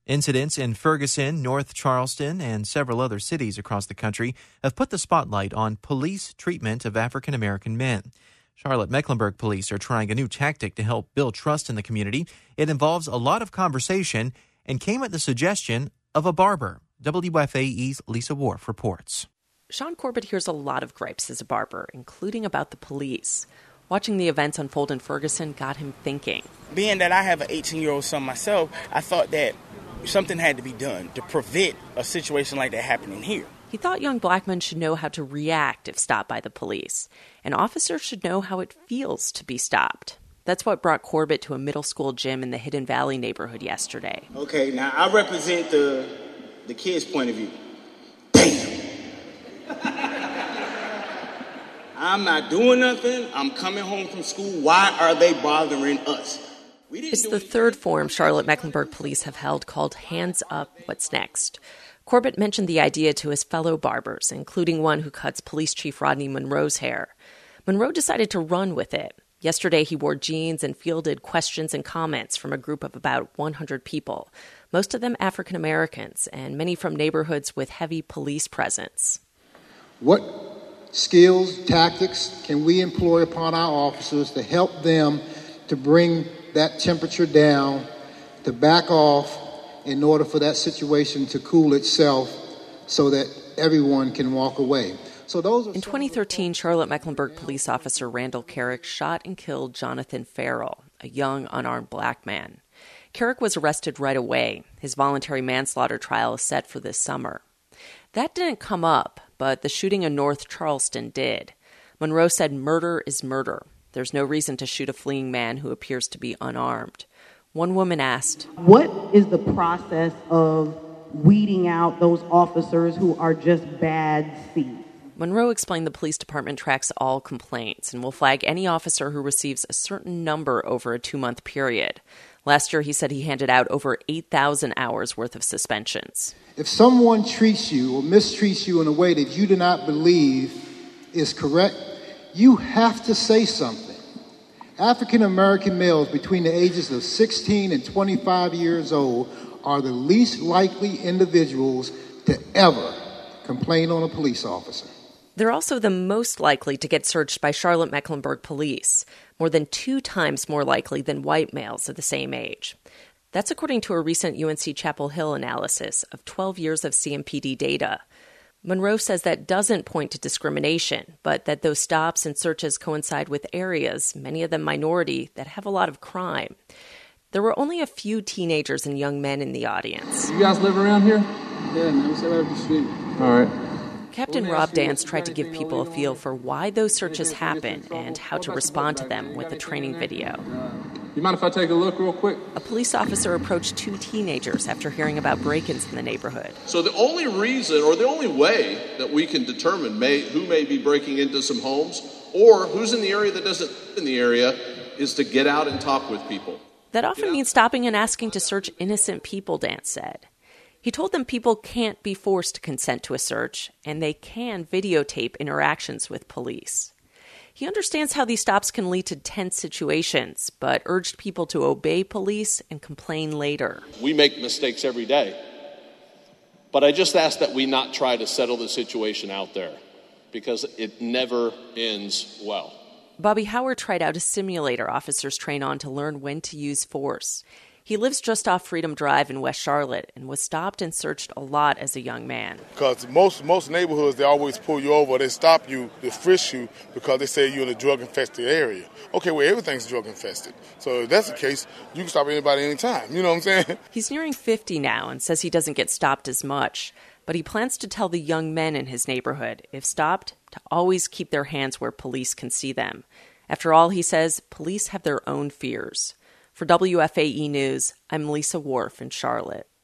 Incidents in Ferguson, North Charleston, and several other cities across the country have put the spotlight on police treatment of African American men. Charlotte-Mecklenburg police are trying a new tactic to help build trust in the community. It involves a lot of conversation and came at the suggestion of a barber. WFAE's Lisa Worf reports. Sean Corbett hears a lot of gripes as a barber, including about the police. Watching the events unfold in Ferguson got him thinking. Being that I have an 18-year-old son myself, I thought that something had to be done to prevent a situation like that happening here. He thought young black men should know how to react if stopped by the police, and officers should know how it feels to be stopped. That's what brought Corbett to a middle school gym in the Hidden Valley neighborhood yesterday. Okay, now I represent the kids' point of view. Damn! I'm not doing nothing. I'm coming home from school. Why are they bothering us? It's the third forum Charlotte-Mecklenburg police have held called Hands Up, What's Next? Corbett mentioned the idea to his fellow barbers, including one who cuts Police Chief Rodney Monroe's hair. Monroe decided to run with it. Yesterday, he wore jeans and fielded questions and comments from a group of about 100 people, most of them African Americans, and many from neighborhoods with heavy police presence. What skills, tactics can we employ upon our officers to help them to bring that temperature down, to back off in order for that situation to cool itself so that everyone can walk away? In 2013, Charlotte-Mecklenburg police officer Randall Carrick shot and killed Jonathan Farrell, a young, unarmed black man. Carrick was arrested right away. His voluntary manslaughter trial is set for this summer. That didn't come up, but the shooting in North Charleston did. Monroe said murder is murder. There's no reason to shoot a fleeing man who appears to be unarmed. One woman asked, "What is the process of weeding out those officers who are just bad seeds?" Monroe explained the police department tracks all complaints and will flag any officer who receives a certain number over a 2-month period. Last year, he said he handed out over 8,000 hours worth of suspensions. If someone treats you or mistreats you in a way that you do not believe is correct, you have to say something. African American males between the ages of 16 and 25 years old are the least likely individuals to ever complain on a police officer. They're also the most likely to get searched by Charlotte-Mecklenburg police, more than 2 times more likely than white males of the same age. That's according to a recent UNC Chapel Hill analysis of 12 years of CMPD data. Monroe says that doesn't point to discrimination, but that those stops and searches coincide with areas, many of them minority, that have a lot of crime. There were only a few teenagers and young men in the audience. You guys live around here? Yeah, man, we stay right up the street. All right. Captain Rob Dance tried to give people a feel for why those searches happen and how to respond to them with a training video. You mind if I take a look real quick? A police officer approached 2 teenagers after hearing about break-ins in the neighborhood. So the only reason or the only way that we can determine who may be breaking into some homes or who's in the area that doesn't live in the area is to get out and talk with people. That often means stopping and asking to search innocent people, Dance said. He told them people can't be forced to consent to a search, and they can videotape interactions with police. He understands how these stops can lead to tense situations, but urged people to obey police and complain later. We make mistakes every day, but I just ask that we not try to settle the situation out there, because it never ends well. Bobby Howard tried out a simulator officers train on to learn when to use force. He lives just off Freedom Drive in West Charlotte and was stopped and searched a lot as a young man. Because most neighborhoods, they always pull you over. They stop you, they frisk you because they say you're in a drug-infested area. Okay, well, everything's drug-infested. So if that's the case, you can stop anybody anytime. You know what I'm saying? He's nearing 50 now and says he doesn't get stopped as much. But he plans to tell the young men in his neighborhood, if stopped, to always keep their hands where police can see them. After all, he says, police have their own fears. For WFAE News, I'm Lisa Worf in Charlotte.